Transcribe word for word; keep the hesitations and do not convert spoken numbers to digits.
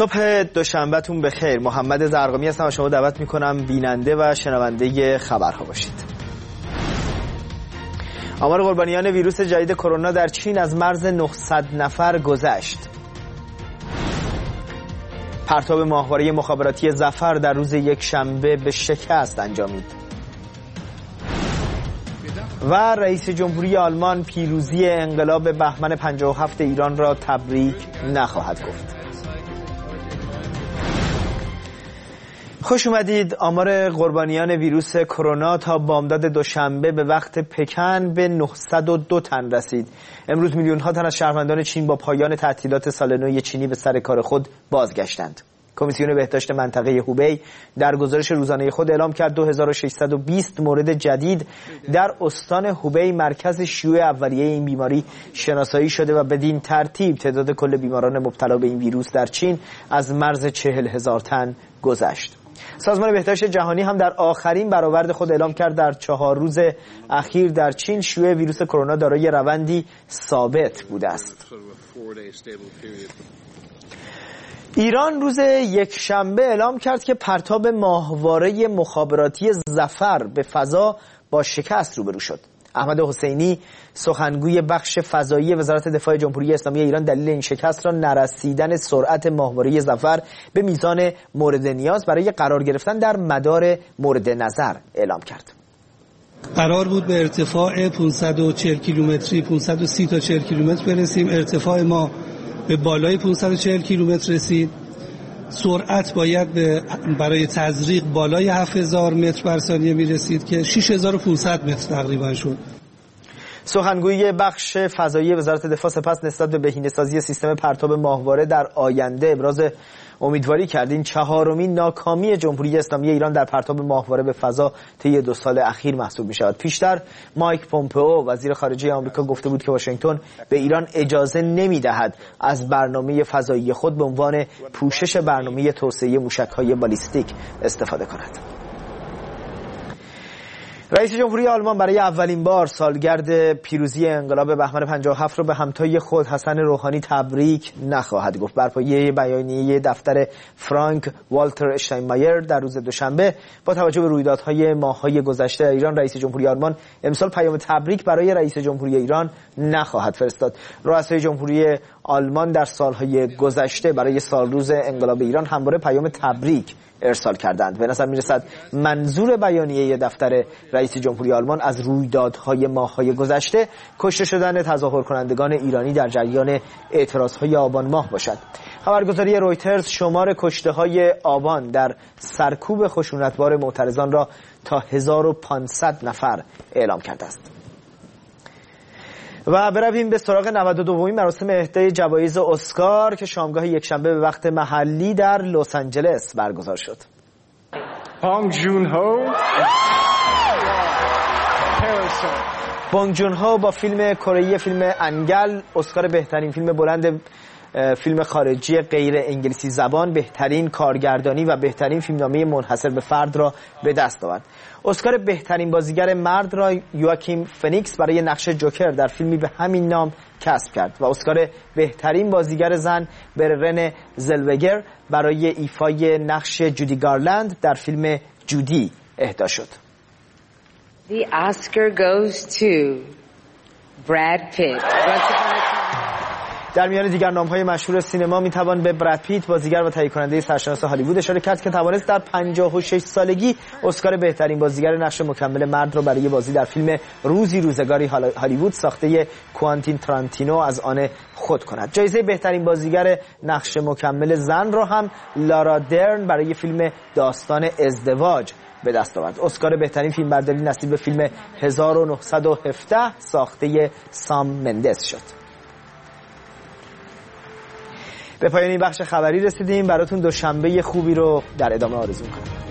صبح دوشنبهتون بخیر. محمد زرقامی هستم و شما دعوت میکنم بیننده و شنونده خبرها باشید. آمار قربانیان ویروس جدید کرونا در چین از مرز نهصد نفر گذشت. پرتاب ماهواره مخابراتی ظفر در روز یک شنبه به شکست انجامید. و رئیس جمهوری آلمان پیروزی انقلاب بهمن پنجاه و هفت ایران را تبریک نخواهد گفت. خوش اومدید. آمار قربانیان ویروس کرونا تا بامداد دوشنبه به وقت پکن به نهصد و دو تن رسید. امروز میلیون ها تن از شهروندان چین با پایان تعطیلات سال نو چینی به سر کار خود بازگشتند. کمیسیون بهداشت منطقه هوبی در گزارش روزانه خود اعلام کرد دو هزار و ششصد و بیست مورد جدید در استان هوبی مرکز شیوع اولیه این بیماری شناسایی شده و بدین ترتیب تعداد کل بیماران مبتلا به این ویروس در چین از مرز چهل هزار تن گذشت. سازمان بهداشت جهانی هم در آخرین برآورد خود اعلام کرد در چهار روز اخیر در چین شیوع ویروس کرونا دارای روندی ثابت بوده است. ایران روز یک شنبه اعلام کرد که پرتاب ماهواره مخابراتی ظفر به فضا با شکست روبرو شد. احمد حسینی سخنگوی بخش فضایی وزارت دفاع جمهوری اسلامی ایران دلیل این شکست را نرسیدن سرعت ماهواره ظفر به میزان مورد نیاز برای قرار گرفتن در مدار مورد نظر اعلام کرد. قرار بود به ارتفاع پانصد و چهل کیلومتری پانصد و سی تا چهل کیلومتر برسیم. ارتفاع ما به بالای پانصد و چهل کیلومتر رسید. سرعت باید به برای تزریق بالای هفت هزار متر بر ثانیه می رسید که شش هزار و پانصد متر تقریبا شد. سخنگوی بخش فضایی وزارت دفاع سپس نسبت به بهینه‌سازی سیستم پرتاب ماهواره در آینده ابراز امیدواری کرد. این چهارمین ناکامی جمهوری اسلامی ایران در پرتاب ماهواره به فضا طی دو سال اخیر محسوب می شود. پیشتر مایک پومپئو وزیر خارجه آمریکا گفته بود که واشنگتن به ایران اجازه نمی دهد از برنامه فضایی خود به عنوان پوشش برنامه توسعه موشک‌های بالیستیک استفاده کند. رئیس جمهوری آلمان برای اولین بار سالگرد پیروزی انقلاب بهمن پنجاه و هفت را به همتای خود حسن روحانی تبریک نخواهد گفت. بر پایه بیانیه دفتر فرانک والتر اشتاینمایر در روز دوشنبه با توجه به رویدادهای ماه‌های گذشته ایران، رئیس جمهوری آلمان امسال پیام تبریک برای رئیس جمهوری ایران نخواهد فرستاد. رؤسای جمهوری آلمان در سالهای گذشته برای سالروز انقلاب ایران همواره پیام تبریک ارسال کردند. به نظر می‌رسد منظور بیانیه دفتر رئیس جمهوری آلمان از رویدادهای ماه‌های گذشته کشته شدن تظاهر کنندگان ایرانی در جریان اعتراضهای آبان ماه باشد. خبرگزاری رویترز شمار کشته‌های آبان در سرکوب خشونتبار معترضان را تا هزار و پانصد نفر اعلام کرده است. و برویم به سراغ نود و دومین مراسم اهدای جوایز اسکار که شامگاه یکشنبه به وقت محلی در لس آنجلس برگزار شد. بانگ جون هو بانگ جون هو با فیلم کره‌ای فیلم انگل اسکار بهترین فیلم بلند فیلم خارجی غیر انگلیسی زبان، بهترین کارگردانی و بهترین فیلمنامه منحصر به فرد را به دست آورد. اسکار بهترین بازیگر مرد را یواکیم فنیکس برای نقش جوکر در فیلمی به همین نام کسب کرد و اسکار بهترین بازیگر زن به رن زلوگر برای ایفای نقش جودی گارلند در فیلم جودی اهدا شد. The Oscar goes to Brad Pitt. در میان دیگر نام‌های مشهور سینما میتوان به براد پیت بازیگر و تهیه کننده سرشناس هالیوود اشاره کرد که توانست در پنجاه و شش سالگی اسکار بهترین بازیگر نقش مکمل مرد را برای بازی در فیلم روزی روزگاری هالیوود ساخته کوانتین ترانتینو از آن خود کند. جایزه بهترین بازیگر نقش مکمل زن را هم لارا درن برای فیلم داستان ازدواج به دست آورد. اسکار بهترین فیلمبرداری نصیب فیلم هزار و نهصد و هفده ساخته سام مندس شد. به پایان این بخش خبری رسیدیم. براتون دوشنبه خوبی رو در ادامه آرزو می‌کنم.